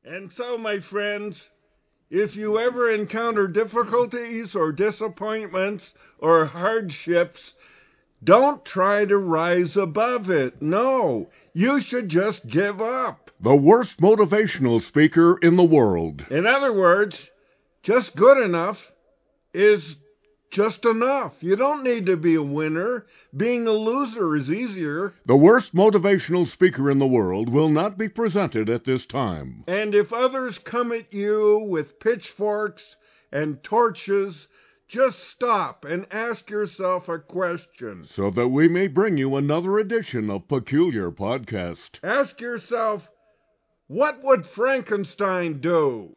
And so, my friends, if you ever encounter difficulties or disappointments or hardships, don't try to rise above it. No, you should just give up. The worst motivational speaker in the world. In other words, just good enough is just enough. You don't need to be a winner. Being a loser is easier. The worst motivational speaker in the world will not be presented at this time. And if others come at you with pitchforks and torches, just stop and ask yourself a question. So that we may bring you another edition of Peculiar Podcast. Ask yourself, what would Frankenstein do?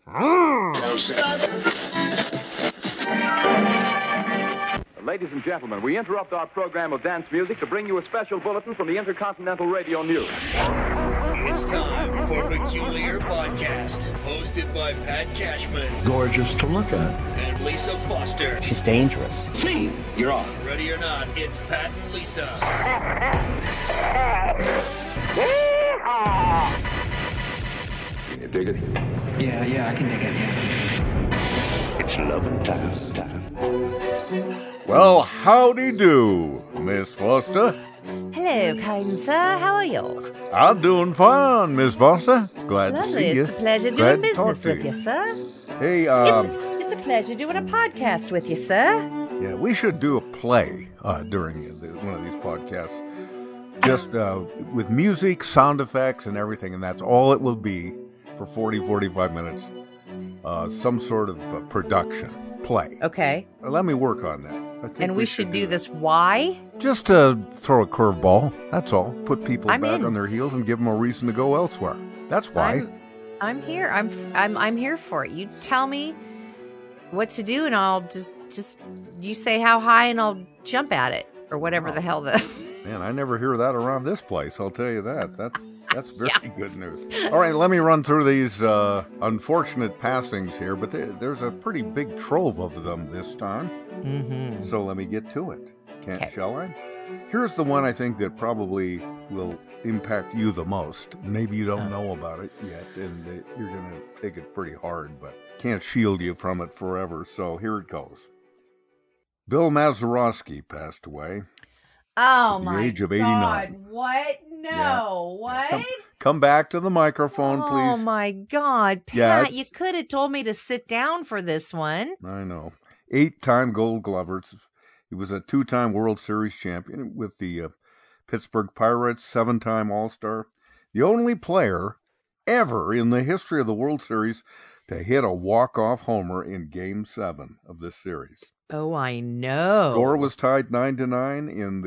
Ladies and gentlemen, we interrupt our program of dance music to bring you a special bulletin from the Intercontinental Radio News. It's time for Peculiar Podcast, hosted by Pat Cashman. Gorgeous to look at. And Lisa Foster. She's dangerous. Scene, you're on. Ready or not, it's Pat and Lisa. Can you dig it? Yeah, I can dig it, yeah. It's loving time. Well, howdy do, Miss Foster. Hello, kind sir. How are you? I'm doing fine, Miss Foster. Glad to Lovely. see you. It's a pleasure Glad doing to talk business to with you, sir. Hey, It's a pleasure doing a podcast with you, sir. yeah, we should do a play during one of these podcasts. Just with music, sound effects, and everything, and that's all it will be for 45 minutes. Some sort of production play. Okay. Let me work on that. I think And we should do this. Why? Just to throw a curveball. That's all. Put people I'm back in. on their heels and give them a reason to go elsewhere. That's why. I'm here. I'm here for it. You tell me what to do, and I'll just you say how high, and I'll jump at it, or whatever the hell the. Man, I never hear that around this place. I'll tell you that. That's very good news. All right, let me run through these unfortunate passings here, but there's a pretty big trove of them this time. Mm-hmm. So let me get to it. Shall I? Here's the one I think that probably will impact you the most. Maybe you don't know about it yet, and you're going to take it pretty hard, but can't shield you from it forever. So here it goes. Bill Mazeroski passed away. Oh at the my age of 89. God! What? No! What? Come back to the microphone, please. Oh my God, Yeah, Pat! You could have told me to sit down for this one. I know. 8-time Gold Glover. He was a 2-time World Series champion with the Pittsburgh Pirates, 7-time All-Star. The only player ever in the history of the World Series to hit a walk-off homer in Game 7 of this series. Oh, I know. Score was tied 9-9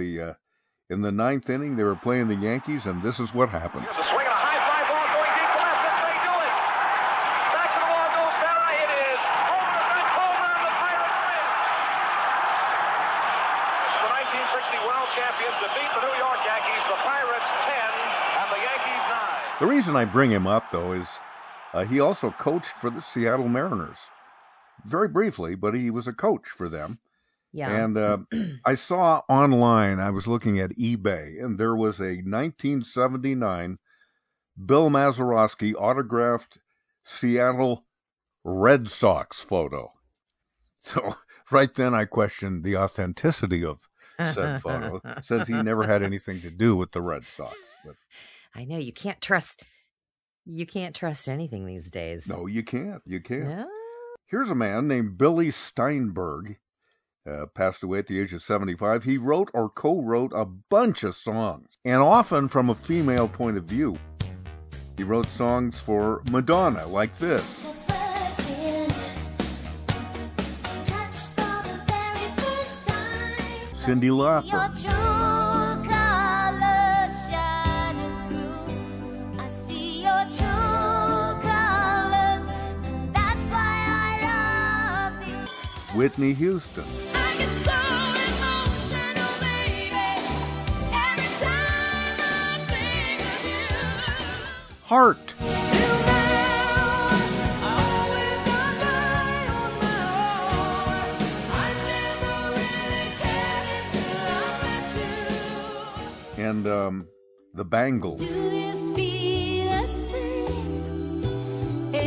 in the ninth inning. They were playing the Yankees, and this is what happened. Here's a swing and a high fly ball going deep to left. This may do it. Back to the wall goes Berra. It is over the fence. Homer, and the Pirates win. The 1960 World Champions defeat the New York Yankees. The Pirates 10 and the Yankees 9. The reason I bring him up, though, is he also coached for the Seattle Mariners. Very briefly, but he was a coach for them. Yeah. And I saw online, I was looking at eBay, and there was a 1979 Bill Mazeroski autographed Seattle Red Sox photo. So right then I questioned the authenticity of said photo, since he never had anything to do with the Red Sox. But I know you can't trust anything these days. no, you can't. You can't. No? Here's a man named Billy Steinberg, passed away at the age of 75. He wrote or co-wrote a bunch of songs, and often from a female point of view. He wrote songs for Madonna, like this. Cyndi Lauper. Whitney Houston. Heart. And the Bangles. Do you feel the same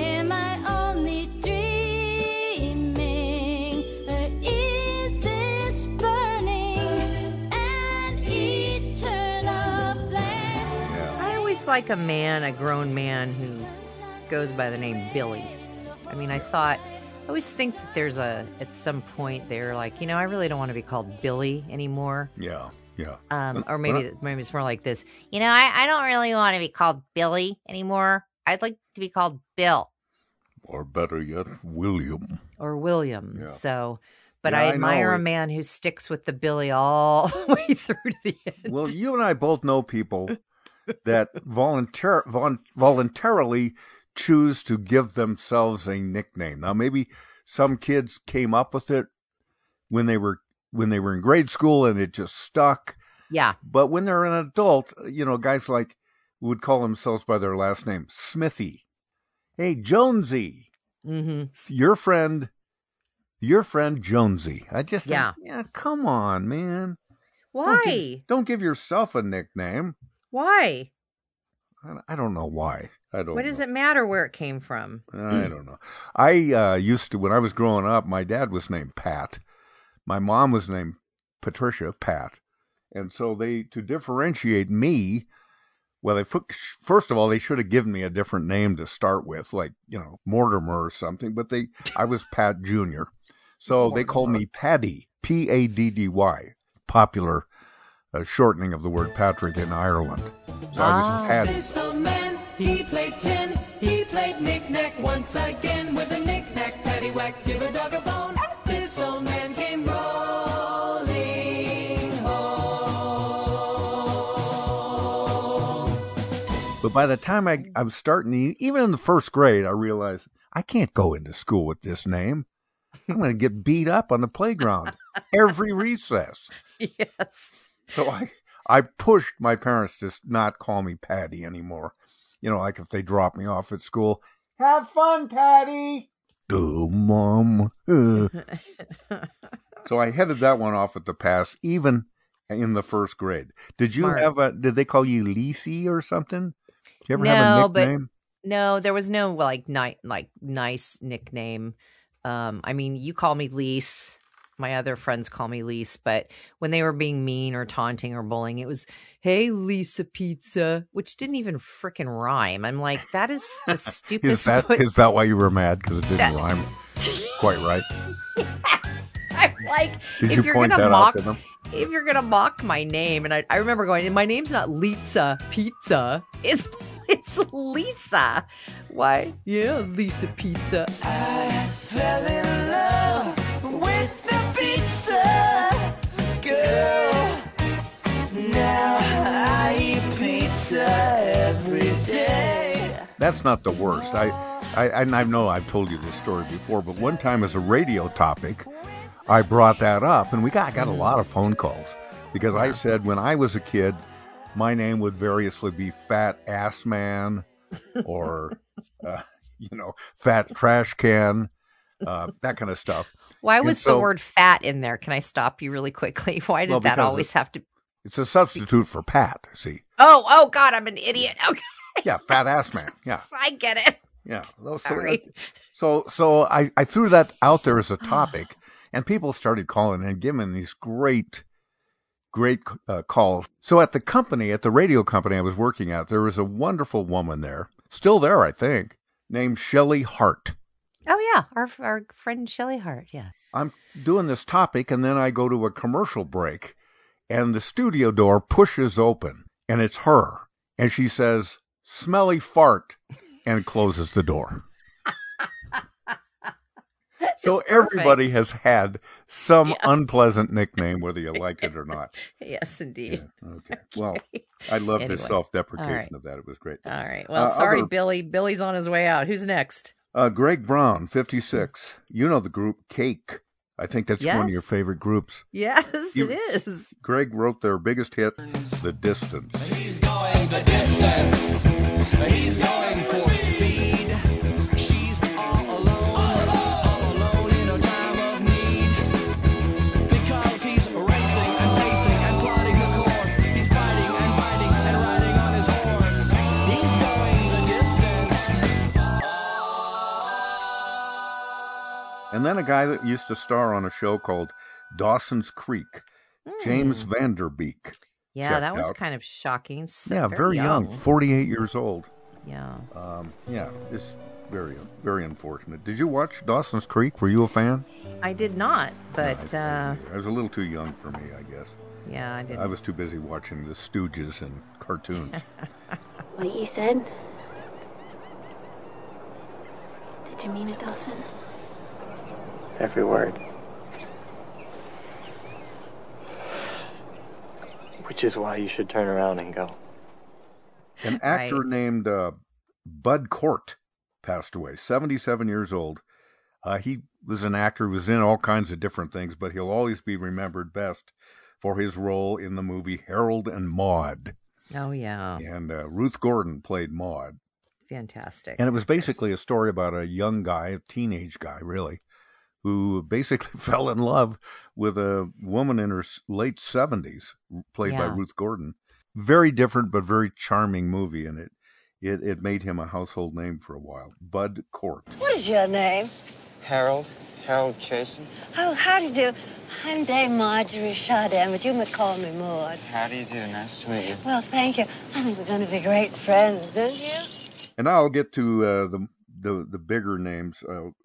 like a grown man who goes by the name Billy. I mean, I always think that there's at some point they're like, I really don't want to be called Billy anymore. Yeah. Or maybe it's more like this. I don't really want to be called Billy anymore. I'd like to be called Bill. Or better yet, William. Or William. Yeah. So, but Yeah, I I admire know. a man who sticks with the Billy all the way through to the end. Well, you and I both know people that voluntarily choose to give themselves a nickname. Now, maybe some kids came up with it when they were in grade school and it just stuck. Yeah. But when they're an adult, guys like would call themselves by their last name, Smithy. Hey, Jonesy. Mm-hmm. Your friend Jonesy. I just think, come on, man. Why? Don't give yourself a nickname. Why? I don't know why. What does it matter where it came from? I don't know. I used to, when I was growing up, my dad was named Pat. My mom was named Patricia, Pat. And so to differentiate me, well, first of all, they should have given me a different name to start with, like, Mortimer or something. But I was Pat Jr. So they called me Paddy, Paddy, popular shortening of the word Patrick in Ireland. So I was Paddy. This old man, he played tin, he played knick-knack once again with a knick-knack, paddywhack, give a dog a bone. This old man came rolling home. But by the time I was starting, even in the first grade, I realized I can't go into school with this name. I'm going to get beat up on the playground every recess. Yes. So I pushed my parents to not call me Patty anymore. Like if they drop me off at school, have fun, Patty. Oh, Mom. So I headed that one off at the pass, even in the first grade. Did Smart. you have did they call you Lisi or something? Did you ever No, have a nickname? No, there was no nice nickname. I mean, you call me Lise. My other friends call me Lise, but when they were being mean or taunting or bullying, it was, hey, Lisa Pizza, which didn't even frickin' rhyme. I'm like, that is the stupidest. Is that why you were mad? Because it didn't rhyme? Quite right. Yes. I'm like, Did if you you're point gonna that mock, out to them? if you're gonna mock my name, and I remember going, my name's not Lisa Pizza, it's Lisa. Why? Yeah, Lisa Pizza. I fell in love with the pizza girl. Now I eat pizza every day. That's not the worst. I know I've told you this story before, but one time as a radio topic, I brought that up, and I got a lot of phone calls because I said when I was a kid, my name would variously be Fat Ass Man or, Fat Trash Can, that kind of stuff. Why was the word fat in there? Can I stop you really quickly? Why did that always have to? It's a substitute for Pat, see. Oh, God, I'm an idiot. Okay. Yeah, Fat Ass Man. Yeah. I get it. Yeah. Sorry. So I threw that out there as a topic, and people started calling and giving these great calls. So at the radio company I was working at, there was a wonderful woman there, still there, I think, named Shelley Hart. Oh, yeah. Our friend Shelley Hart. Yeah. I'm doing this topic, and then I go to a commercial break, and the studio door pushes open, and it's her. And she says, "Smelly fart," and closes the door. So everybody has had some unpleasant nickname, whether you like it or not. Yes, indeed. Yeah, okay. Well, I love the Anyway. self-deprecation of that. It was great. All right. Well, sorry, Billy. Billy's on his way out. Who's next? Greg Brown, 56. You know the group Cake. I think that's one of your favorite groups. Yes, it is. Greg wrote their biggest hit, The Distance. He's going the distance. He's going for speed. She's all alone in a time of need. Because he's racing and pacing and plotting the course. He's fighting and fighting and riding on his horse. He's going the distance. And then a guy that used to star on a show called Dawson's Creek, James Vanderbeek. Yeah, that checked was out. kind of shocking. So Yeah, very young, 48 years old. Yeah. Yeah, it's very, very unfortunate. Did you watch Dawson's Creek? Were you a fan? I did not, but I was a little too young for me, I guess. yeah, I didn't. I was too busy watching the Stooges and cartoons. What you said? Did you mean it, Dawson? Every word. Which is why you should turn around and go. An actor named Bud Cort passed away, 77 years old. He was an actor who was in all kinds of different things, but he'll always be remembered best for his role in the movie Harold and Maude. Oh, yeah. And Ruth Gordon played Maude. Fantastic. And it was basically a story about a young guy, a teenage guy, really, who basically fell in love with a woman in her late 70s, played by Ruth Gordon. Very different, but very charming movie, and it made him a household name for a while. Bud Cort. What is your name? Harold Chasen. Oh, how do you do? I'm Dame Marjorie Chardin, but you may call me Maud. How do you do? Nice to meet you. Well, thank you. I think we're going to be great friends, don't you? And now I'll get to the bigger names.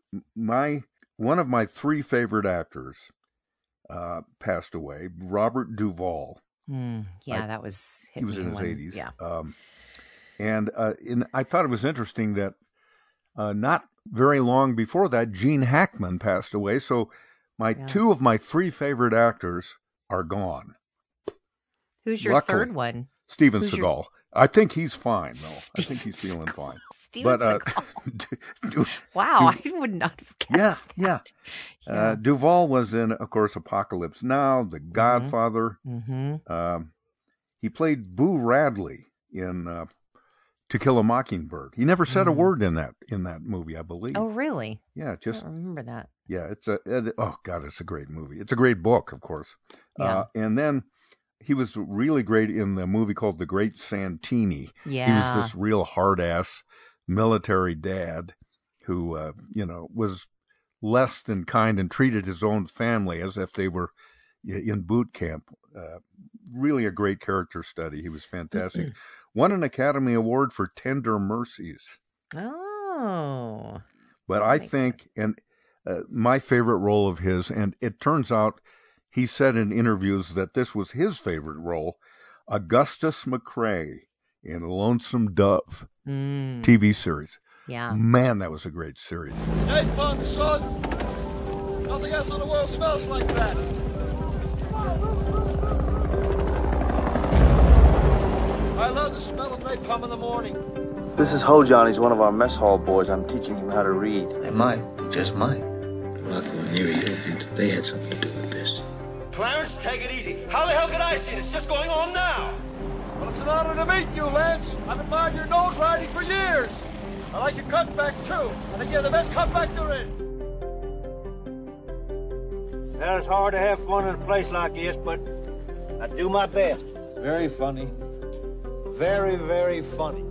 One of my three favorite actors passed away, Robert Duvall. That was he was in his 80s. Yeah. And I thought it was interesting that not very long before that, Gene Hackman passed away. So two of my three favorite actors are gone. Who's your third one? Steven Seagal. I think he's fine, though. I think he's feeling fine. Steven Seagal. Wow, I would not have guessed that. Yeah. Duvall was in, of course, Apocalypse Now, The Godfather. He played Boo Radley in To Kill a Mockingbird. He never said a word in that movie, I believe. Oh, really? Yeah, I don't remember that. Yeah, it's a great movie. It's a great book, of course. Yeah. And then he was really great in the movie called The Great Santini. Yeah. He was this real hard-ass military dad who, was less than kind and treated his own family as if they were in boot camp. Really a great character study. He was fantastic. Won an Academy Award for Tender Mercies. Oh. But I think, my favorite role of his, and it turns out he said in interviews that this was his favorite role, Augustus McCrae in Lonesome Dove TV series. Yeah. Man, that was a great series. Hey, fun, son. Nothing else in the world smells like that. I love the smell of napalm in the morning. This is Ho John. He's one of our mess hall boys. I'm teaching him how to read. They might. They just might. Luckily, Neary didn't think that they had something to do with this. Clarence, take it easy. How the hell could I see it? It's just going on now. Well, it's an honor to meet you, Lance. I've admired your nose riding for years. I like your cutback, too. I think you're the best cutback there is. Well, it's hard to have fun in a place like this, but I do my best. Very funny. Very, very funny.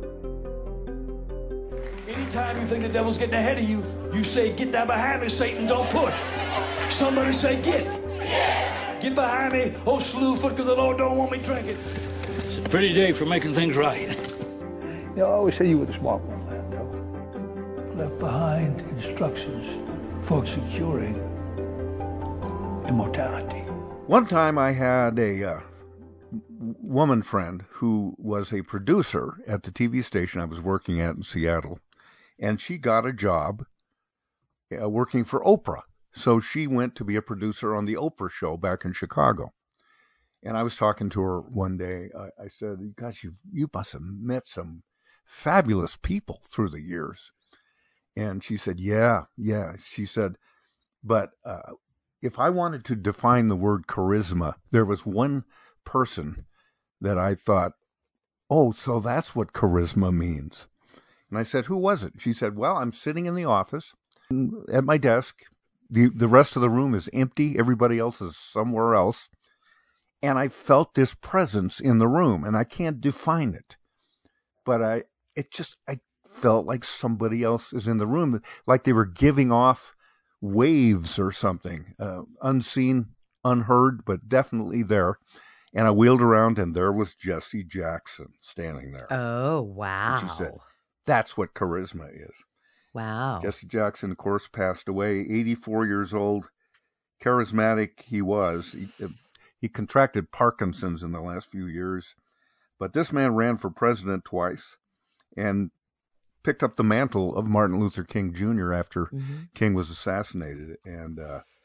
Anytime you think the devil's getting ahead of you, you say, get down behind me, Satan, don't push. Somebody say, get. Get behind me, oh slewfoot, because the Lord don't want me drinking. It's a pretty day for making things right. I always say you were the smart one, Lando. Left behind instructions for securing immortality. One time I had a woman friend who was a producer at the TV station I was working at in Seattle, and she got a job working for Oprah. So she went to be a producer on the Oprah show back in Chicago. And I was talking to her one day. I said, gosh, you must have met some fabulous people through the years. And she said, yeah. She said, but if I wanted to define the word charisma, there was one person that I thought, oh, so that's what charisma means. And I said, who was it? She said, well, I'm sitting in the office at my desk. The rest of the room is empty. Everybody else is somewhere else. And I felt this presence in the room, and I can't define it. But I felt like somebody else is in the room, like they were giving off waves or something, unseen, unheard, but definitely there. And I wheeled around, and there was Jesse Jackson standing there. Oh, wow. And she said, that's what charisma is. Wow. Jesse Jackson, of course, passed away, 84 years old. Charismatic he was. He contracted Parkinson's in the last few years. But this man ran for president twice and picked up the mantle of Martin Luther King Jr. after King was assassinated. And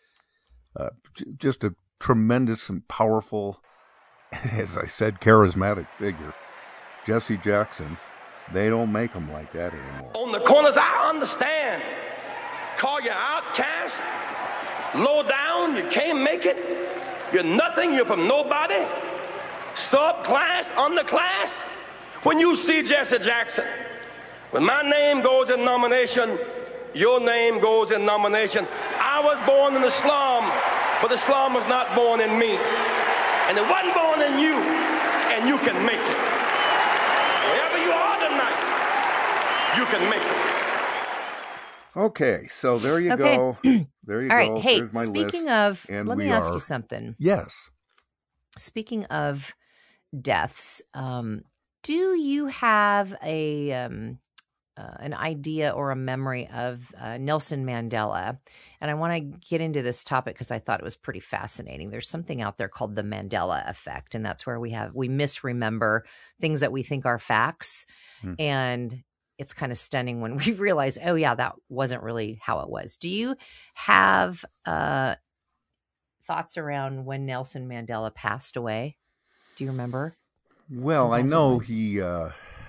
just a tremendous and powerful, as I said, charismatic figure. Jesse Jackson, they don't make them like that anymore. On the corners, I understand. Call you outcast, low down, you can't make it. You're nothing, you're from nobody. Subclass, underclass. When you see Jesse Jackson, when my name goes in nomination, your name goes in nomination. I was born in the slum, but the slum was not born in me. And it wasn't born in you, and you can make it. Wherever you are tonight, you can make it. Okay, so there you go. There you All go. right. Hey, There's my speaking list. of, And let we me ask are- you something. Yes. Speaking of deaths, do you have an idea or a memory of Nelson Mandela? And I want to get into this topic because I thought it was pretty fascinating. There's something out there called the Mandela effect, and that's where we misremember things that we think are facts. And it's kind of stunning when we realize, oh yeah, that wasn't really how it was. Do you have thoughts around when Nelson Mandela passed away? Do you remember? Well, I know he, I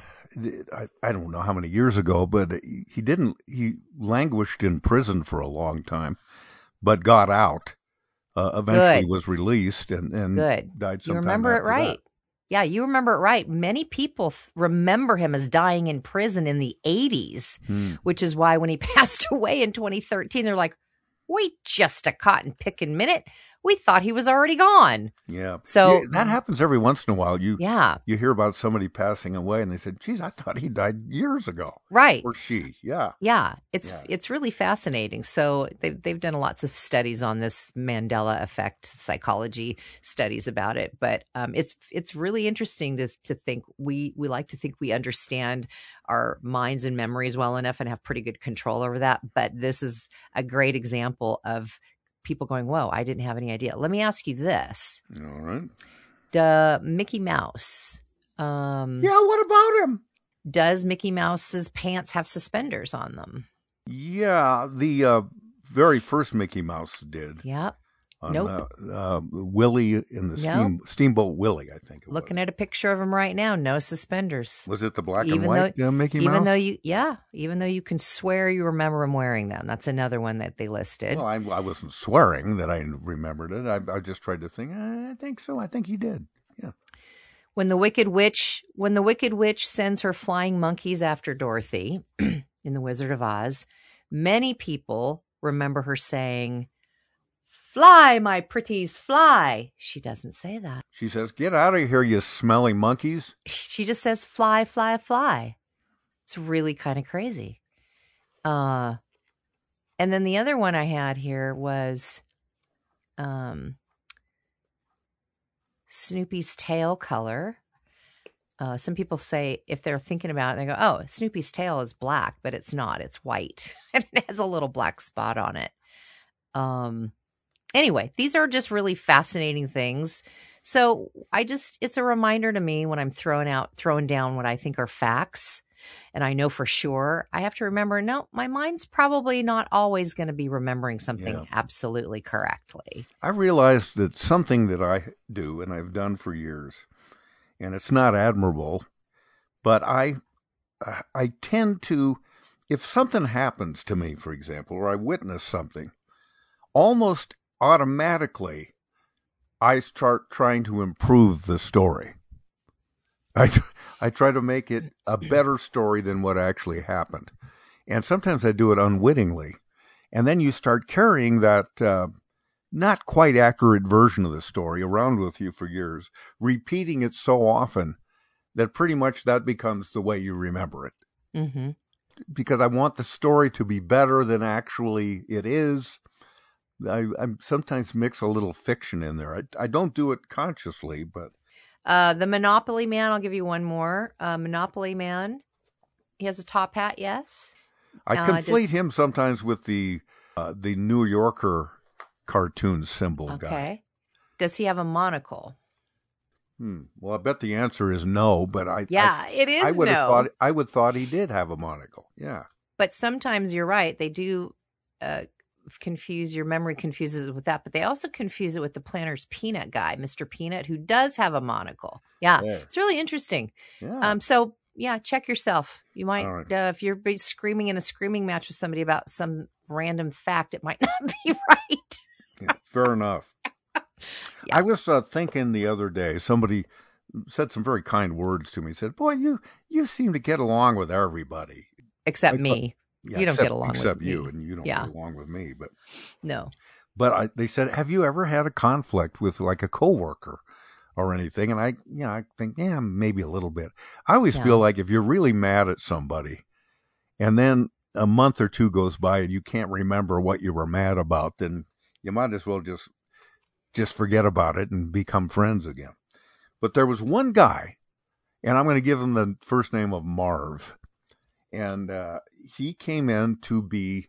don't know how many years ago, but he languished in prison for a long time, but got out, eventually Good. was released and Good. died sometime You remember it after right. that. Yeah, you remember it right. Many people remember him as dying in prison in the 80s, which is why when he passed away in 2013, they're like, wait just a cotton picking minute. We thought he was already gone. Yeah. So Yeah, that happens every once in a while. You hear about somebody passing away and they said, geez, I thought he died years ago. Right. Or she. Yeah. Yeah, it's really fascinating. So they've done lots of studies on this Mandela effect, psychology studies about it. But it's really interesting to think. We like to think we understand our minds and memories well enough and have pretty good control over that. But this is a great example of people going, whoa, I didn't have any idea. Let me ask you this. All right. Mickey Mouse. Yeah, what about him? Does Mickey Mouse's pants have suspenders on them? Yeah, the very first Mickey Mouse did. Yeah. On, Nope. Willie in the Nope. Steamboat Willie, I think it was. Looking at a picture of him right now, no suspenders. Was it the black and Even white Mickey Mouse? Even though you can swear you remember him wearing them. That's another one that they listed. Well, I wasn't swearing that I remembered it. I just tried to think, I think so. I think he did. Yeah. When the Wicked Witch sends her flying monkeys after Dorothy in The Wizard of Oz, many people remember her saying, "Fly, my pretties, fly." She doesn't say that. She says, "Get out of here, you smelly monkeys." She just says, "Fly, fly, fly." It's really kind of crazy. And then the other one I had here was Snoopy's tail color. Some people say, if they're thinking about it, they go, oh, Snoopy's tail is black, but it's not. It's white. And it has a little black spot on it. Anyway, these are just really fascinating things. So it's a reminder to me when I'm throwing down what I think are facts. And I know for sure I have to remember, no, my mind's probably not always going to be remembering something absolutely correctly. I realized that something that I do, and I've done for years, and it's not admirable, but I tend to, if something happens to me, for example, or I witness something, almost automatically I start trying to improve the story. I try to make it a better story than what actually happened. And sometimes I do it unwittingly. And then you start carrying that not quite accurate version of the story around with you for years, repeating it so often that pretty much that becomes the way you remember it. Mm-hmm. Because I want the story to be better than actually it is. I sometimes mix a little fiction in there. I don't do it consciously, but the Monopoly Man. I'll give you one more. Monopoly Man. He has a top hat. Yes. I conflate him sometimes with the New Yorker cartoon symbol guy. Okay. Does he have a monocle? Well, I bet the answer is no, but it is. I would have thought he did have a monocle. Yeah. But sometimes you're right. They do your memory confuses it with that, but they also confuse it with the Planters Peanut guy, Mr. Peanut, who does have a monocle. Yeah. It's really interesting. Yeah. So check yourself. You might, if you're screaming in a screaming match with somebody about some random fact, it might not be right. Yeah, fair enough. I was thinking the other day, somebody said some very kind words to me. Said, "Boy, you seem to get along with everybody except me. Yeah, you don't get along except with you, me. and you don't get along with me." But no. But they said, "Have you ever had a conflict with like a coworker or anything?" And I think, maybe a little bit. I always feel like if you're really mad at somebody, and then a month or two goes by and you can't remember what you were mad about, then you might as well just forget about it and become friends again. But there was one guy, and I'm going to give him the first name of Marv, and he came in to be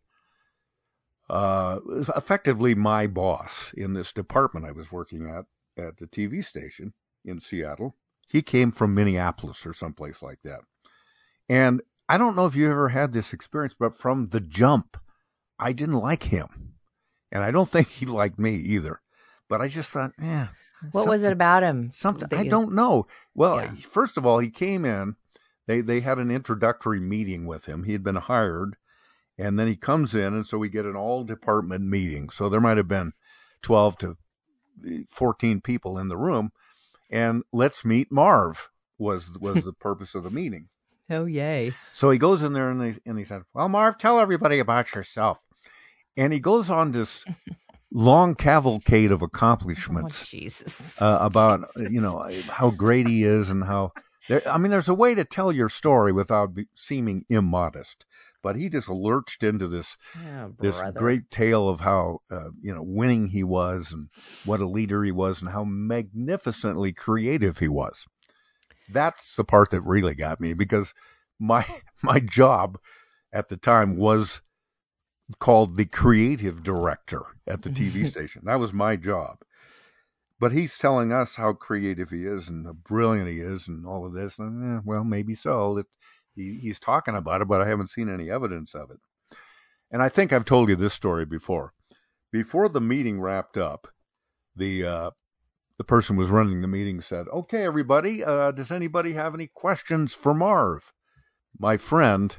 effectively my boss in this department I was working at the TV station in Seattle. He came from Minneapolis or someplace like that. And I don't know if you ever had this experience, but from the jump, I didn't like him. And I don't think he liked me either. But I just thought, what was it about him? Something I don't know. Well, first of all, he came in. They had an introductory meeting with him. He had been hired, and then he comes in, and so we get an all-department meeting. So there might have been 12 to 14 people in the room, and let's meet Marv was the purpose of the meeting. Oh, yay. So he goes in there, and he said, "Well, Marv, tell everybody about yourself." And he goes on this long cavalcade of accomplishments about how great he is and how there's a way to tell your story without seeming immodest, but he just lurched into this great tale of how winning he was and what a leader he was and how magnificently creative he was. That's the part that really got me, because my job at the time was called the creative director at the TV station. That was my job. But he's telling us how creative he is and how brilliant he is and all of this. And, well, maybe so. He's talking about it, but I haven't seen any evidence of it. And I think I've told you this story before. Before the meeting wrapped up, the person who was running the meeting said, "Okay, everybody, does anybody have any questions for Marv?" My friend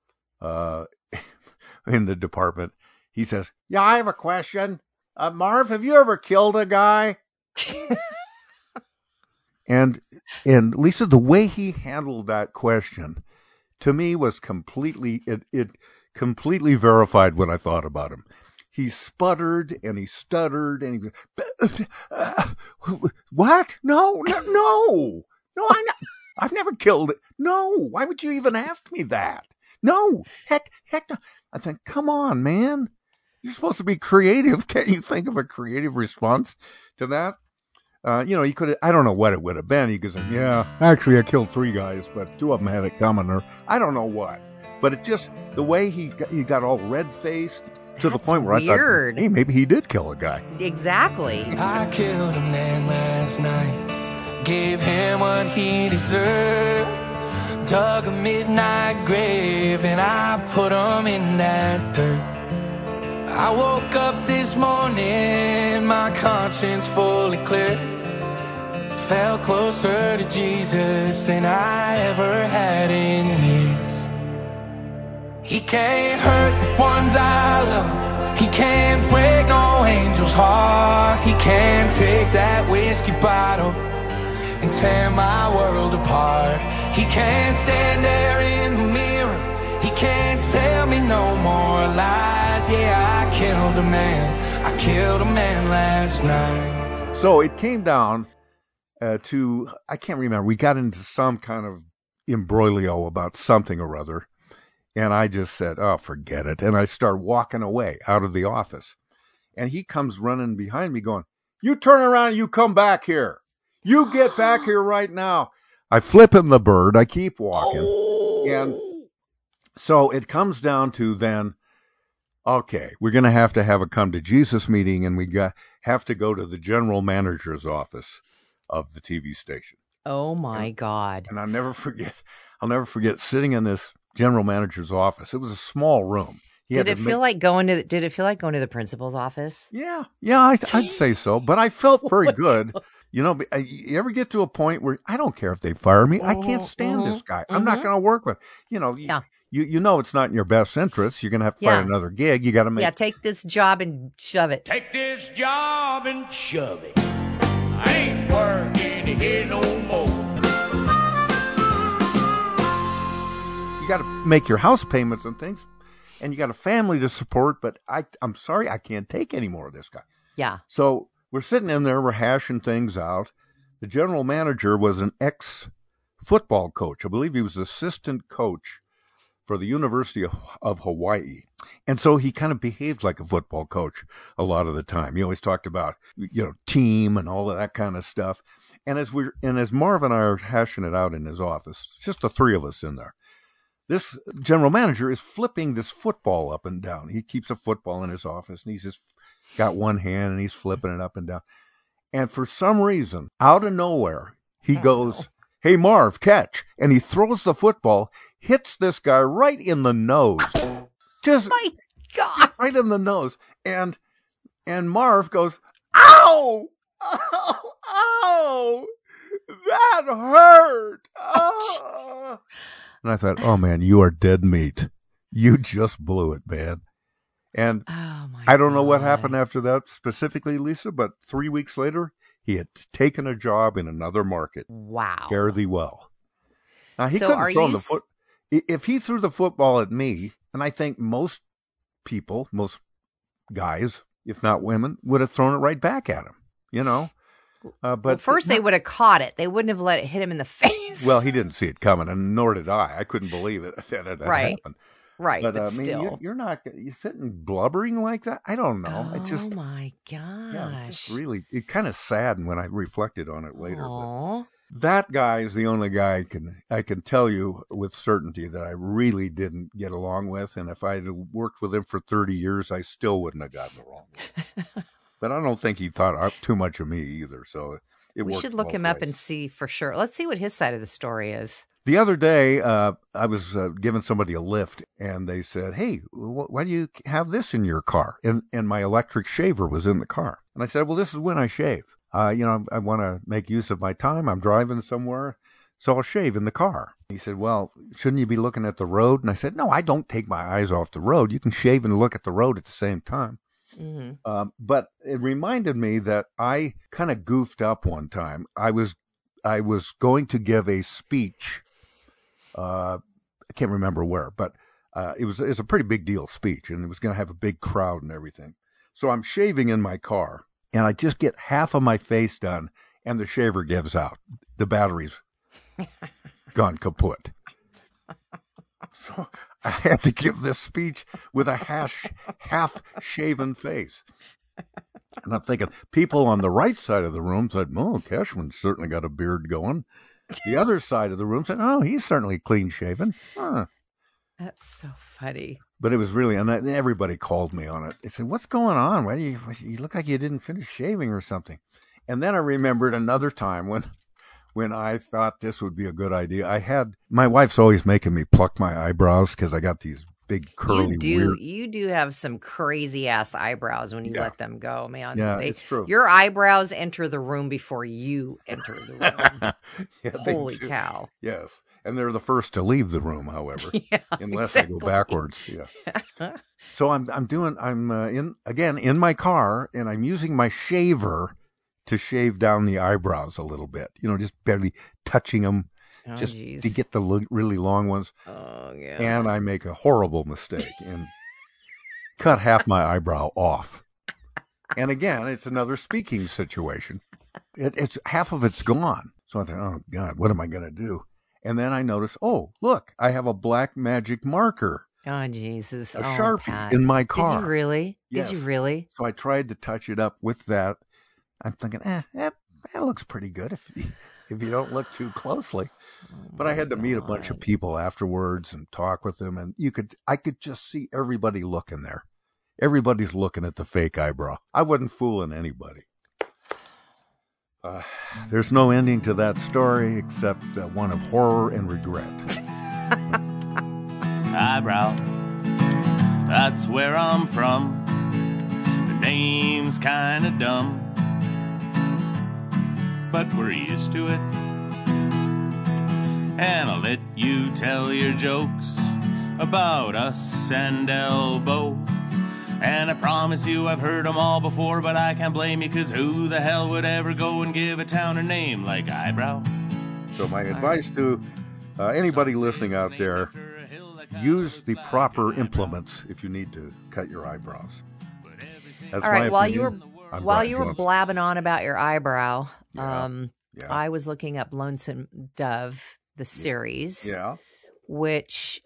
in the department, he says, "Yeah, I have a question. Marv, have you ever killed a guy?" and Lisa, the way he handled that question to me was completely verified what I thought about him. He sputtered and he stuttered and he what? No, I'm not. I've never killed it. No, why would you even ask me that? No, heck no. I think, come on, man. You're supposed to be creative. Can't you think of a creative response to that? He could have, I don't know what it would have been. He could say, "Yeah, actually I killed 3 guys, but 2 of them had it coming," or I don't know what. But it just, the way he got all red-faced to the point where weird. I thought, hey, maybe he did kill a guy. Exactly. I killed a man last night, gave him what he deserved, dug a midnight grave, and I put him in that dirt. I woke up this morning, my conscience fully clear, felt closer to Jesus than I ever had in years. He can't hurt the ones I love, he can't break no angel's heart, he can't take that whiskey bottle and tear my world apart. He can't stand there in the mirror, he can't tell me no more lies. Yeah, I killed a man last night. So it came down to, I can't remember, we got into some kind of imbroglio about something or other, and I just said, "Oh, forget it," and I started walking away out of the office. And he comes running behind me going, "You turn around, you come back here. You get back here right now." I flip him the bird. I keep walking. And so it comes down to then, okay, we're going to have a come to Jesus meeting, and we have to go to the general manager's office of the TV station. Oh my God. And I'll never forget sitting in this general manager's office. It was a small room. Did it feel like going to the principal's office? Yeah, I'd say so. But I felt very good. You know, you ever get to a point where I don't care if they fire me. I can't stand this guy. I'm not going to work with. You know, you know it's not in your best interest. You're going to have to find another gig. You got to make. Yeah, take this job and shove it. Take this job and shove it. I ain't working here no more. You got to make your house payments and things. And you got a family to support, but I'm sorry, I can't take any more of this guy. Yeah. So we're sitting in there, we're hashing things out. The general manager was an ex-football coach. I believe he was assistant coach for the University of Hawaii. And so he kind of behaved like a football coach a lot of the time. He always talked about, team and all of that kind of stuff. And as Marv and I are hashing it out in his office, just the three of us in there, this general manager is flipping this football up and down. He keeps a football in his office, and he's just got one hand, and he's flipping it up and down. And for some reason, out of nowhere, he goes, "Hey, Marv, catch." And he throws the football, hits this guy right in the nose. Just my God. Right in the nose. And Marv goes, "Ow! Ow! Ow! That hurt! Oh." And I thought, oh, man, you are dead meat. You just blew it, man. And I don't know what happened after that specifically, Lisa, but 3 weeks later, he had taken a job in another market. Wow. Fare thee well. Now, he couldn't have thrown the foot. If he threw the football at me, and I think most people, most guys, if not women, would have thrown it right back at him, But first they would have caught it. They wouldn't have let it hit him in the face. Well, he didn't see it coming, and nor did I. I couldn't believe it that it happened. Right, but still. you're sitting blubbering like that? I don't know. Oh, my gosh. Yeah, it's just it kind of saddened when I reflected on it later. But that guy is the only guy I can tell you with certainty that I really didn't get along with, and if I had worked with him for 30 years, I still wouldn't have gotten along with him. But I don't think he thought too much of me either. So we should look him up and see for sure. Let's see what his side of the story is. The other day, I was giving somebody a lift, and they said, "Hey, why do you have this in your car?" And my electric shaver was in the car. And I said, "Well, this is when I shave. I want to make use of my time. I'm driving somewhere, so I'll shave in the car." He said, "Well, shouldn't you be looking at the road?" And I said, "No, I don't take my eyes off the road. You can shave and look at the road at the same time." Mm-hmm. But it reminded me that I kind of goofed up one time. I was going to give a speech. I can't remember where, but it was a pretty big deal speech, and it was going to have a big crowd and everything. So I'm shaving in my car, and I just get half of my face done, and the shaver gives out. The battery's gone kaput. So I had to give this speech with a half-shaven face. And I'm thinking, people on the right side of the room said, "Oh, Cashman's certainly got a beard going." The other side of the room said, "Oh, he's certainly clean-shaven." Huh. That's so funny. But it was really, and everybody called me on it. They said, "What's going on? Why do you look like you didn't finish shaving or something?" And then I remembered another time when I thought this would be a good idea. My wife's always making me pluck my eyebrows because I got these big curly You do have some crazy ass eyebrows when you let them go, man. Yeah, it's true. Your eyebrows enter the room before you enter the room. Yeah, Holy cow. Yes. And they're the first to leave the room, however, unless exactly. I go backwards. Yeah. So I'm in my car, and I'm using my shaver to shave down the eyebrows a little bit, just barely touching them, to get the really long ones. Oh, yeah. And I make a horrible mistake and cut half my eyebrow off. And again, it's another speaking situation. It's half of it's gone. So I thought, oh, God, what am I going to do? And then I noticed, oh, look, I have a black magic marker Oh, Jesus. a Oh, Sharpie Pat. in my car. Did you really? Yes. Did you really? So I tried to touch it up with that. I'm thinking, that looks pretty good if you don't look too closely. But I had to meet a bunch of people afterwards and talk with them, and I could just see everybody looking there. Everybody's looking at the fake eyebrow. I wasn't fooling anybody. There's no ending to that story except one of horror and regret. Eyebrow, that's where I'm from. The name's kinda dumb, but we're used to it. And I'll let you tell your jokes about us and Elbow. And I promise you I've heard them all before, but I can't blame you, 'cause who the hell would ever go and give a town a name like Eyebrow? So my advice to anybody listening out there, use the proper implements if you need to cut your eyebrows. That's all right, while opinion. you were blabbing on about your eyebrow, Yeah. I was looking up Lonesome Dove, the series, which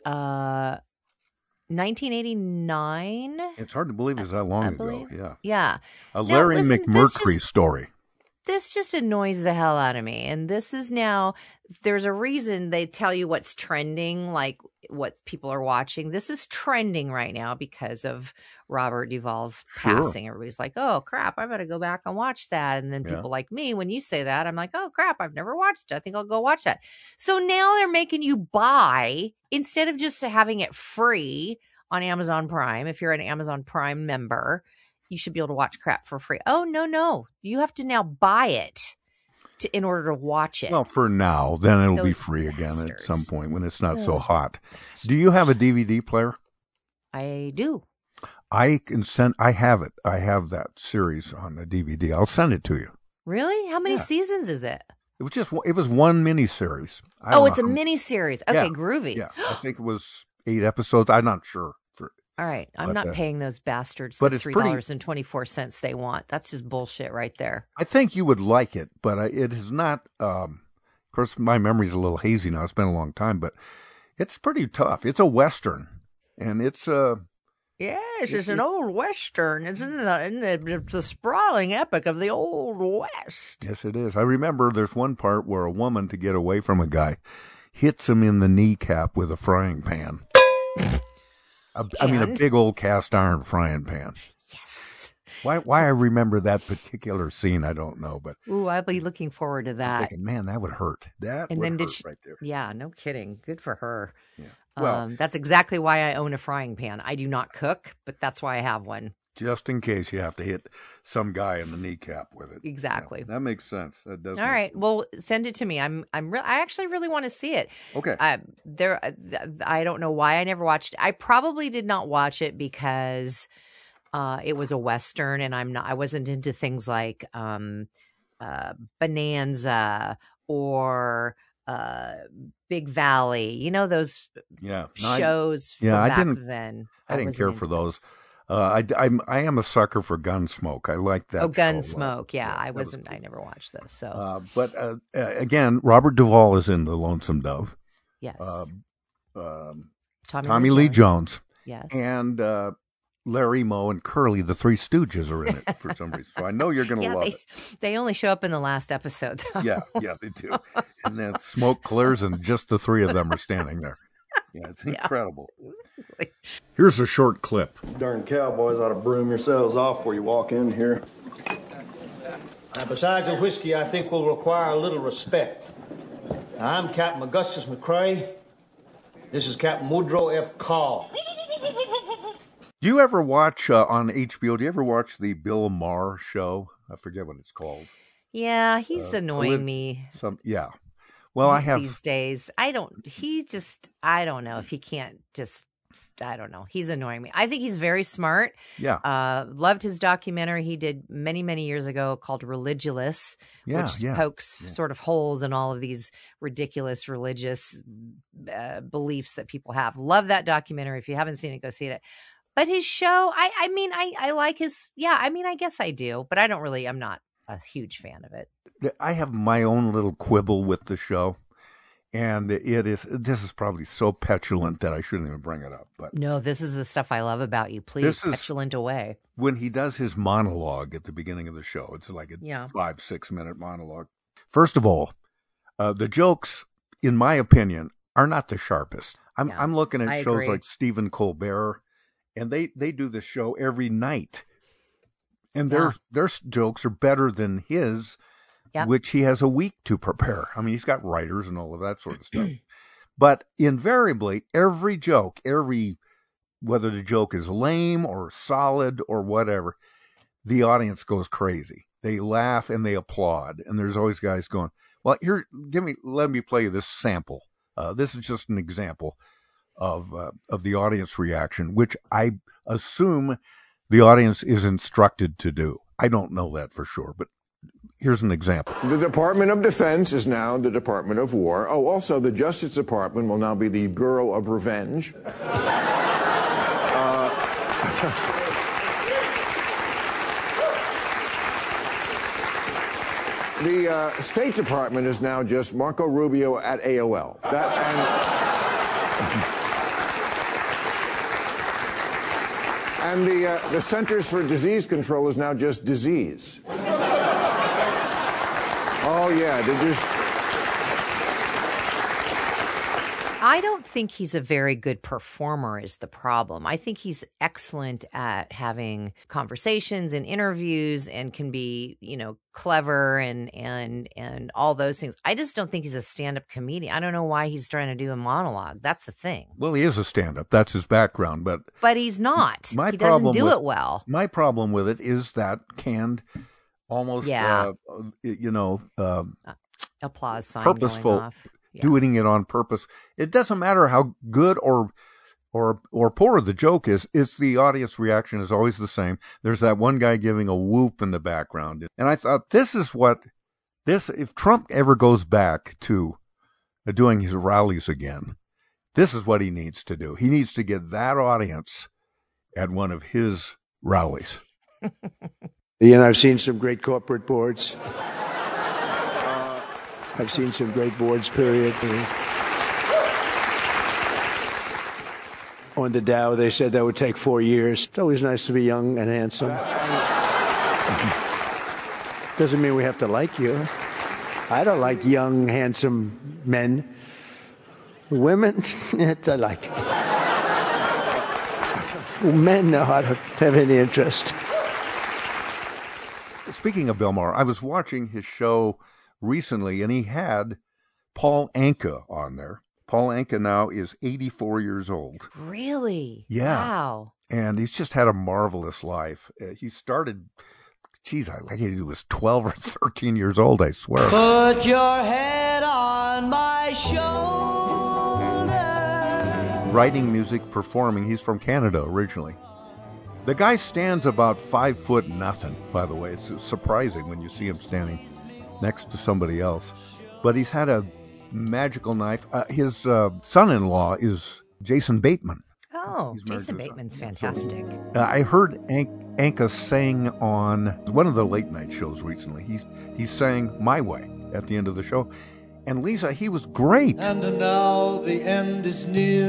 1989. It's hard to believe it's that long ago. Yeah. A Larry McMurtry story. This just annoys the hell out of me. And this is now, there's a reason they tell you what's trending, like what people are watching. This is trending right now because of Robert Duvall's passing. Everybody's like, oh, crap, I better go back and watch that. And then people like me, when you say that, I'm like, oh, crap, I've never watched it. I think I'll go watch that. So now they're making you buy, instead of just having it free on Amazon Prime. If you're an Amazon Prime member, you should be able to watch crap for free. Oh, no. You have to now buy it in order to watch it. Well, for now, then it'll be free again at some point when it's not so hot. Do you have a DVD player? I do. I have it. I have that series on the DVD. I'll send it to you. Really? How many seasons is it? It was one miniseries. It's a miniseries. Okay, groovy. Yeah, I think it was 8 episodes. I'm not sure. All right. I'm not paying those bastards but the it's $3.24 they want. That's just bullshit right there. I think you would like it, but it is not. Of course, my memory's a little hazy now. It's been a long time, but it's pretty tough. It's a Western, and it's yes, it's an old Western. It's it's a sprawling epic of the Old West. Yes, it is. I remember there's one part where a woman, to get away from a guy, hits him in the kneecap with a frying pan. I mean, a big old cast iron frying pan. Yes. Why I remember that particular scene, I don't know. But ooh, I'll be looking forward to that. I'm thinking, man, that would hurt. That would hurt right there. Yeah, no kidding. Good for her. Yeah. Well, that's exactly why I own a frying pan. I do not cook, but that's why I have one. Just in case you have to hit some guy in the kneecap with it. Exactly. Yeah, that makes sense. That does. All right. Well, send it to me. I actually really want to see it. Okay. I don't know why I never watched it. I probably did not watch it because it was a Western, and I wasn't into things like Bonanza or Big Valley. You know those shows from back then. I didn't care for those. I am a sucker for Gunsmoke. I like that. Oh, Gunsmoke. I wasn't. I never watched those. So, but again, Robert Duvall is in The Lonesome Dove. Yes. Tommy Lee Jones. Yes. And Larry Moe and Curly, the Three Stooges, are in it for some reason. So I know you're going to love it. They only show up in the last episode. Yeah, they do. And then smoke clears, and just the three of them are standing there. Yeah, it's incredible. Here's a short clip. Darn cowboys ought to broom yourselves off before you walk in here. Now, besides the whiskey, I think we'll require a little respect. Now, I'm Captain Augustus McCrae. This is Captain Woodrow F. Call. Do you ever watch on HBO? Do you ever watch the Bill Maher show? I forget what it's called. Yeah, he's annoying me. Well, I have these days. I don't know if he can't just. I don't know. He's annoying me. I think he's very smart. Yeah. Loved his documentary he did many, many years ago called Religulous, which pokes sort of holes in all of these ridiculous religious beliefs that people have. Love that documentary. If you haven't seen it, go see it. But his show, I like his. Yeah, I guess I do, but I don't really. I'm not a huge fan of it. I have my own little quibble with the show. And this is probably so petulant that I shouldn't even bring it up. But No, this is the stuff I love about you. Please, petulant away. When he does his monologue at the beginning of the show, it's like a 5-6 minute monologue. First of all, the jokes, in my opinion, are not the sharpest. I'm looking at shows like Stephen Colbert, and they do this show every night. And their jokes are better than his, which he has a week to prepare. I mean, he's got writers and all of that sort of stuff. But invariably, every joke, whether the joke is lame or solid or whatever, the audience goes crazy. They laugh and they applaud. And there's always guys going, well, let me play you this sample. This is just an example of the audience reaction, which I assume the audience is instructed to do. I don't know that for sure, but here's an example. The Department of Defense is now the Department of War. Oh, also, the Justice Department will now be the Bureau of Revenge. The State Department is now just Marco Rubio at AOL. And the Centers for Disease Control is now just disease. Oh, yeah. I don't think he's a very good performer is the problem. I think he's excellent at having conversations and interviews and can be, clever and all those things. I just don't think he's a stand-up comedian. I don't know why he's trying to do a monologue. That's the thing. Well, he is a stand-up. That's his background, but he's not. He doesn't do it well. My problem with it is that canned, almost, applause sign purposeful, going off. Doing it on purpose. It doesn't matter how good or poor the joke is. It's the audience reaction is always the same. There's that one guy giving a whoop in the background. And I thought if Trump ever goes back to doing his rallies again, this is what he needs to do. He needs to get that audience at one of his rallies. I've seen some great corporate boards. I've seen some great boards, period. On the Dow, they said that would take 4 years. It's always nice to be young and handsome. Doesn't mean we have to like you. I don't like young, handsome men. Women, I like. Men know how to have any interest. Speaking of Bill Maher, I was watching his show recently, and he had Paul Anka on there. Paul Anka now is 84 years old. Really? Yeah. Wow. And he's just had a marvelous life. He started, I think he was 12 or 13 years old, I swear. Put your head on my shoulder. Writing music, performing. He's from Canada originally. The guy stands about 5'0", by the way. It's surprising when you see him standing next to somebody else. But he's had a magical life. His son-in-law is Jason Bateman. Oh, Jason Bateman's fantastic. I heard Anka sang on one of the late night shows recently. He sang My Way at the end of the show. And Lisa, he was great. And now the end is near.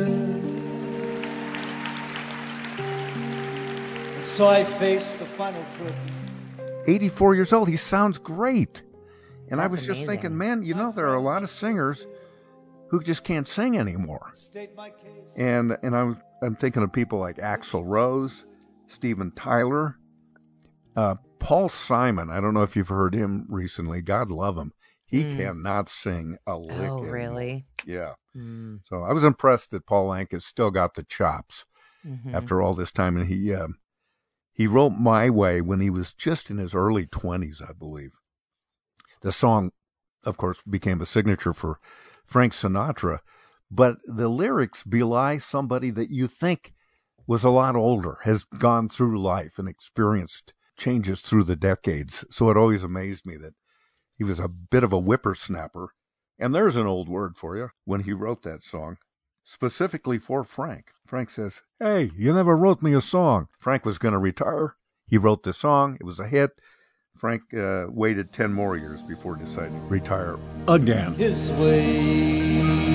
And so I face the final curtain. 84 years old. He sounds great. And That's I was just amazing. thinking, man, there are a lot of singers who just can't sing anymore. And I'm thinking of people like Axl Rose, Steven Tyler, Paul Simon. I don't know if you've heard him recently. God love him. He cannot sing a lick anymore. Really? Yeah. So I was impressed that Paul Anka still got the chops after all this time. And he wrote My Way when he was just in his early 20s, I believe. The song, of course, became a signature for Frank Sinatra, but the lyrics belie somebody that you think was a lot older, has gone through life and experienced changes through the decades. So it always amazed me that he was a bit of a whippersnapper. And there's an old word for you when he wrote that song, specifically for Frank. Frank says, "Hey, you never wrote me a song." Frank was going to retire. He wrote the song. It was a hit. Frank waited 10 more years bore deciding to retire again. His way.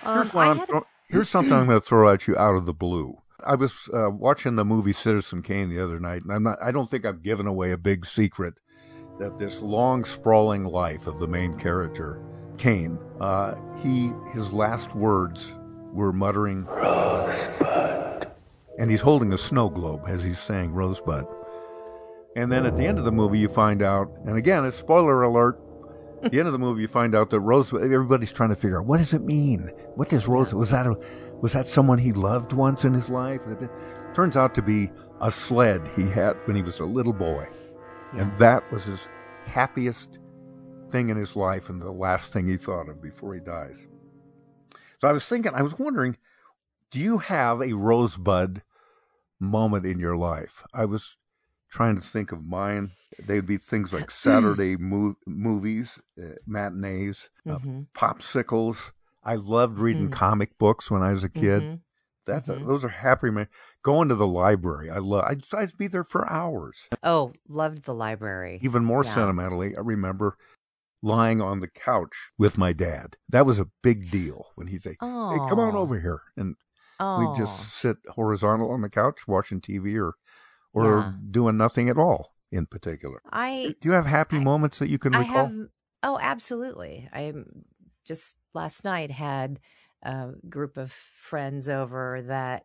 Here's something I'm going to throw at you out of the blue. I was watching the movie Citizen Kane the other night, and I don't think I've given away a big secret that this long, sprawling life of the main character, Kane, his last words were muttering, "Rosebud." And he's holding a snow globe as he's saying Rosebud. And then at the end of the movie, you find out, and again, it's spoiler alert, at the end of the movie, you find out that Rosebud, everybody's trying to figure out, what does it mean? What does Rosebud, was that someone he loved once in his life? And it turns out to be a sled he had when he was a little boy. Yeah. And that was his happiest thing in his life and the last thing he thought of before he dies. So I was wondering, do you have a Rosebud moment in your life? I was trying to think of mine. They'd be things like Saturday movies, matinees, popsicles. I loved reading comic books when I was a kid. Those are happy men. Going to the library. I'd be there for hours. Oh, loved the library. Even more sentimentally, I remember lying on the couch with my dad. That was a big deal when he'd say, "Hey, come on over here." And we'd just sit horizontal on the couch watching TV or doing nothing at all in particular. Do you have happy moments that you can recall? Absolutely. I just last night had a group of friends over that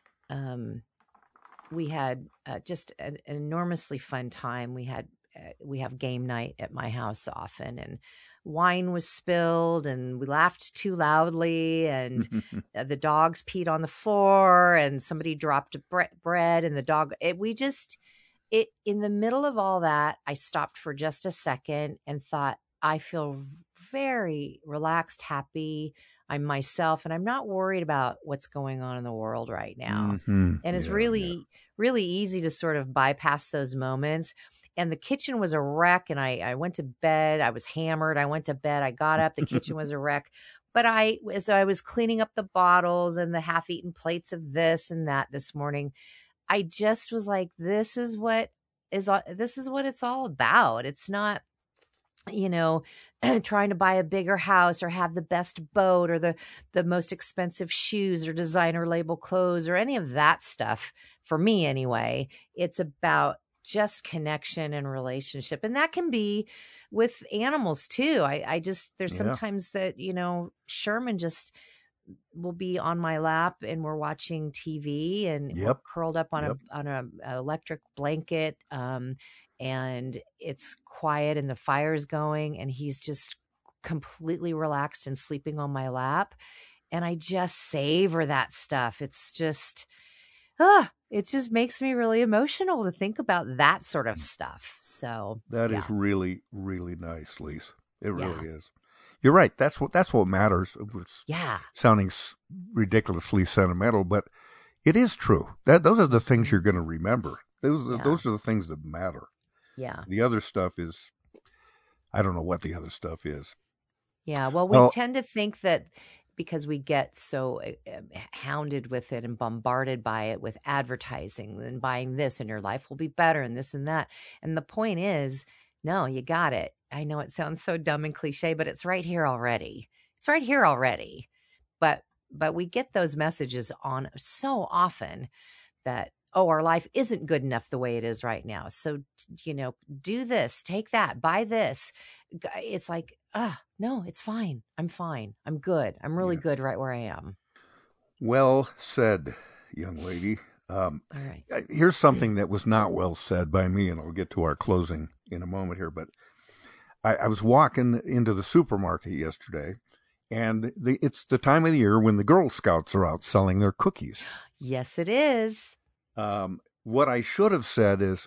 we had just an enormously fun time. We have game night at my house often, and wine was spilled, and we laughed too loudly, and the dogs peed on the floor, and somebody dropped bread, and the dog. In the middle of all that, I stopped for just a second and thought, I feel very relaxed, happy. I'm myself, and I'm not worried about what's going on in the world right now. And it's really easy to sort of bypass those moments. And the kitchen was a wreck, and I went to bed. I was hammered. I went to bed. I got up. The kitchen was a wreck. But as I was cleaning up the bottles and the half-eaten plates of this and that this morning, I just was like, this is what it's all about. It's not, trying to buy a bigger house or have the best boat or the most expensive shoes or designer label clothes or any of that stuff. For me anyway, it's about just connection and relationship. And that can be with animals too. There's sometimes that, Sherman just will be on my lap and we're watching TV and we're curled up on an electric blanket. And it's quiet and the fire's going and he's just completely relaxed and sleeping on my lap. And I just savor that stuff. It's just, it just makes me really emotional to think about that sort of stuff. So that is really, really nice, Lise. It really is. You're right. That's what matters. It's sounding ridiculously sentimental, but it is true. Those are the things you're going to remember. Those are the things that matter. Yeah. The other stuff is, I don't know what the other stuff is. Yeah. Well, we tend to think that because we get so hounded with it and bombarded by it with advertising and buying this and your life will be better and this and that. And the point is, no, you got it. I know it sounds so dumb and cliche, but it's right here already. It's right here already. But we get those messages on so often that, our life isn't good enough the way it is right now. So, do this, take that, buy this. It's like, no, it's fine. I'm fine. I'm good. I'm really good right where I am. Well said, young lady. All right. Here's something that was not well said by me, and I'll get to our closing in a moment here. But I was walking into the supermarket yesterday, and it's the time of the year when the Girl Scouts are out selling their cookies. Yes, it is. What I should have said is,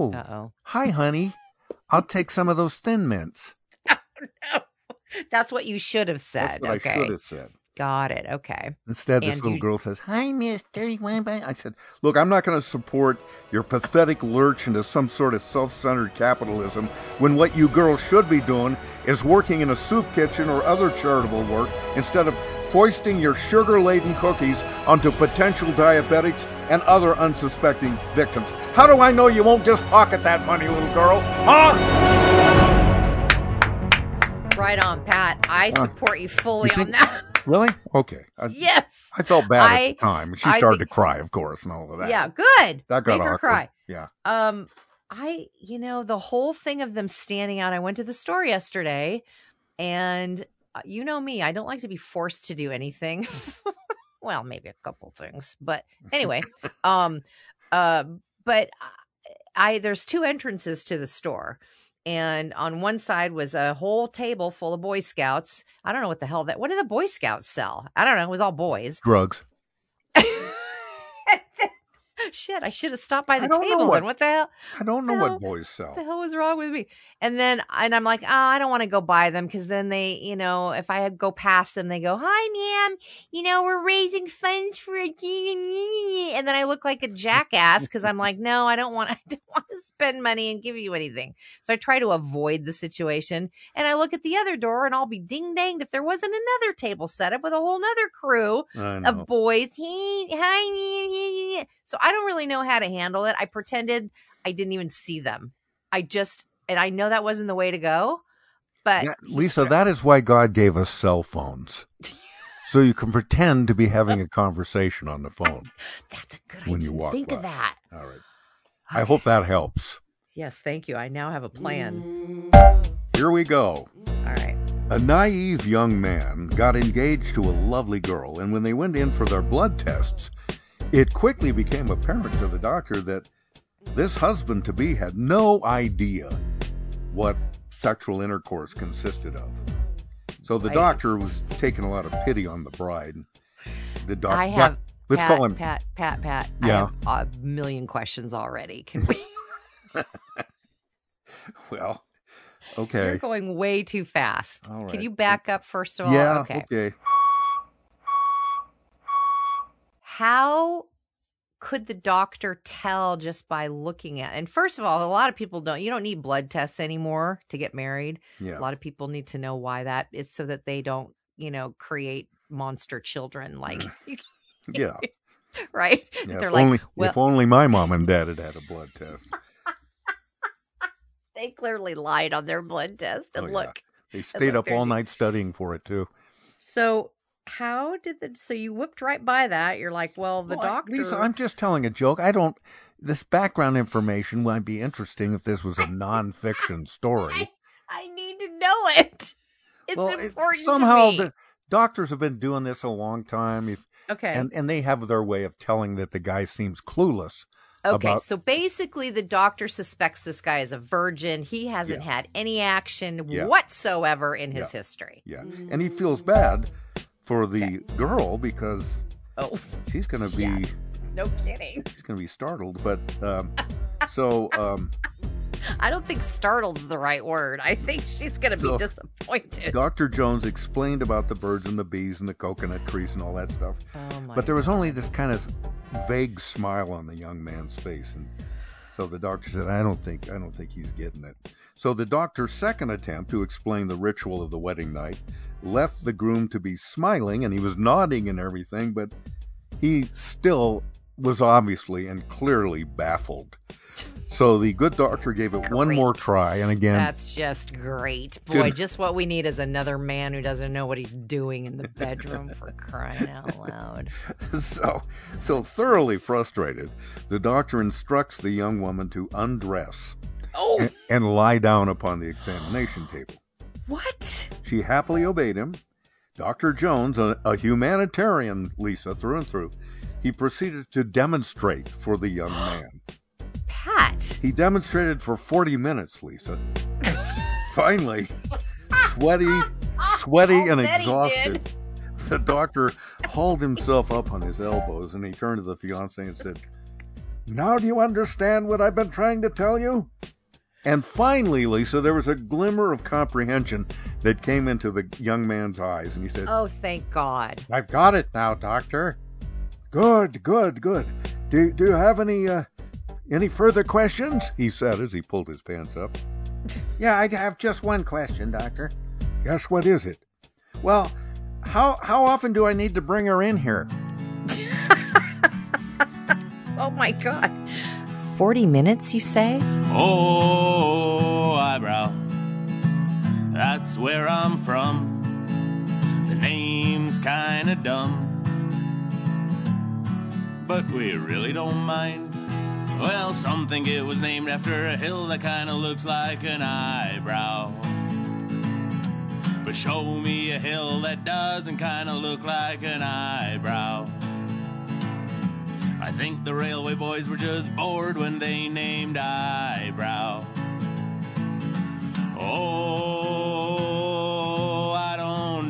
hi, honey, I'll take some of those Thin Mints. Oh, no. That's what you should have said. That's what I should have said. Got it. Okay. Instead, this little girl says, hi, mister. I said, look, I'm not going to support your pathetic lurch into some sort of self-centered capitalism when what you girls should be doing is working in a soup kitchen or other charitable work instead of foisting your sugar-laden cookies onto potential diabetics and other unsuspecting victims. How do I know you won't just pocket that money, little girl? Huh? Right on, Pat. I support you fully on that. Really? Okay. Yes. I felt bad at the time. She started to cry, of course, and all of that. Yeah, good. That got Make her awkward. cry. Yeah. The whole thing of them standing out, I went to the store yesterday, and you know me, I don't like to be forced to do anything. Well, maybe a couple things, but anyway, there's two entrances to the store. And on one side was a whole table full of Boy Scouts. I don't know what the hell what do the Boy Scouts sell? I don't know. It was all boys. Drugs. Shit, I should have stopped by the table then. What the hell? I don't know what boys sell. What the hell was wrong with me? And I'm like, I don't want to go buy them because then they, if I go past them, they go, "Hi, ma'am. We're raising funds for a..." And then I look like a jackass because I'm like, no, I don't want to spend money and give you anything. So I try to avoid the situation. And I look at the other door and I'll be ding danged if there wasn't another table set up with a whole nother crew of boys. Hi. So I don't really know how to handle it. I pretended I didn't even see them. And I know that wasn't the way to go. But yeah, Lisa, that is why God gave us cell phones. So you can pretend to be having a conversation on the phone. That's a good when idea. You walk Think by. of that. All right. I hope that helps. Yes, thank you. I now have a plan. Here we go. All right. A naive young man got engaged to a lovely girl, and when they went in for their blood tests, it quickly became apparent to the doctor that this husband-to-be had no idea what sexual intercourse consisted of. So the doctor was taking a lot of pity on the bride. The doctor, I have let's Pat, call him Pat. Yeah. I have a million questions already. Can we? Well, okay. You're going way too fast. All right. Can you back up first of all? Yeah. Okay. How could the doctor tell just by looking at? And first of all, a lot of people you don't need blood tests anymore to get married. Yeah. A lot of people need to know why that is so that they don't, create monster children like Yeah. Right? Yeah, They're if only my mom and dad had had a blood test. They clearly lied on their blood test and look. They stayed up all night studying for it too. So so you whipped right by that. You're like, well, the doctor. Lisa, I'm just telling a joke. This background information might be interesting if this was a nonfiction story. I need to know it. It's important somehow to me. The doctors have been doing this a long time. Okay. And they have their way of telling that the guy seems clueless. Okay, so basically the doctor suspects this guy is a virgin. He hasn't had any action whatsoever in his history. Yeah, and he feels bad for the girl because she's going to be... No kidding. She's going to be startled, but I don't think startled's the right word. I think she's going to be disappointed. Dr. Jones explained about the birds and the bees and the coconut trees and all that stuff. But there was only this kind of vague smile on the young man's face, and so the doctor said, I don't think he's getting it. So the doctor's second attempt to explain the ritual of the wedding night left the groom to be smiling, and he was nodding and everything, but he still was obviously and clearly baffled. So the good doctor gave it one more try, and again... That's just great. Boy, just what we need is another man who doesn't know what he's doing in the bedroom, for crying out loud. So thoroughly frustrated, the doctor instructs the young woman to undress and lie down upon the examination table. What? She happily obeyed him. Dr. Jones, a humanitarian, Lisa, through and through, he proceeded to demonstrate for the young man. Pat. He demonstrated for 40 minutes, Lisa. Finally, sweaty and exhausted, the doctor hauled himself up on his elbows and he turned to the fiancée and said, "Now do you understand what I've been trying to tell you?" And finally, Lisa, there was a glimmer of comprehension that came into the young man's eyes, and he said, "Oh, thank God. I've got it now, doctor." Good. Do you have any further questions? He said as he pulled his pants up. Yeah, I have just one question, doctor. Guess what is it? Well, how often do I need to bring her in here? Oh my God. 40 minutes, you say? Oh, eyebrow. That's where I'm from. The name's kinda dumb, but we really don't mind. Well, some think it was named after a hill that kinda looks like an eyebrow. But show me a hill that doesn't kinda look like an eyebrow. I think the railway boys were just bored when they named Eyebrow. Oh, I don't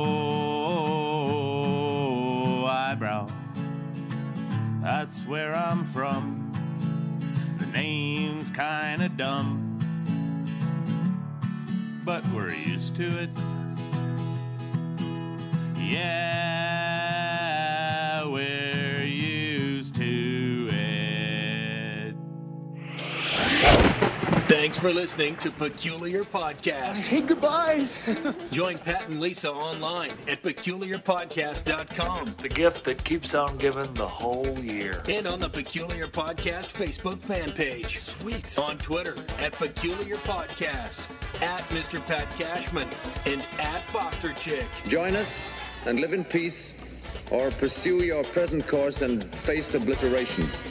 know. Eyebrow, that's where I'm from. The name's kinda dumb, but we're used to it. Yeah, we're used to it. Thanks for listening to Peculiar Podcast. Hey, goodbyes. Join Pat and Lisa online at peculiarpodcast.com. The gift that keeps on giving the whole year. And on the Peculiar Podcast Facebook fan page. Sweet. On Twitter at Peculiar Podcast, at Mr. Pat Cashman, and at Foster Chick. Join us and live in peace, or pursue your present course and face obliteration.